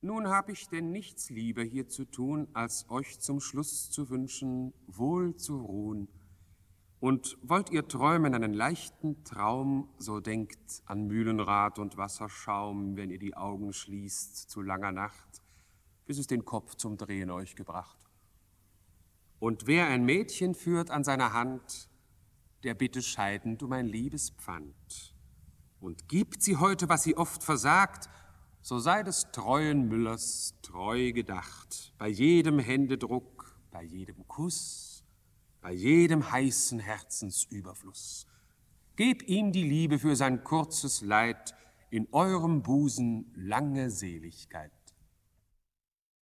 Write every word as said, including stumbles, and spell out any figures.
Nun hab ich denn nichts lieber hier zu tun, als euch zum Schluss zu wünschen, wohl zu ruhen. Und wollt ihr träumen einen leichten Traum, so denkt an Mühlenrad und Wasserschaum, wenn ihr die Augen schließt zu langer Nacht, bis es den Kopf zum Drehen euch gebracht. Und wer ein Mädchen führt an seiner Hand, der bitte scheidend um ein Liebespfand. Und gibt sie heute, was sie oft versagt, so sei des treuen Müllers treu gedacht, bei jedem Händedruck, bei jedem Kuss, bei jedem heißen Herzensüberfluss. Gebt ihm die Liebe für sein kurzes Leid, in eurem Busen lange Seligkeit.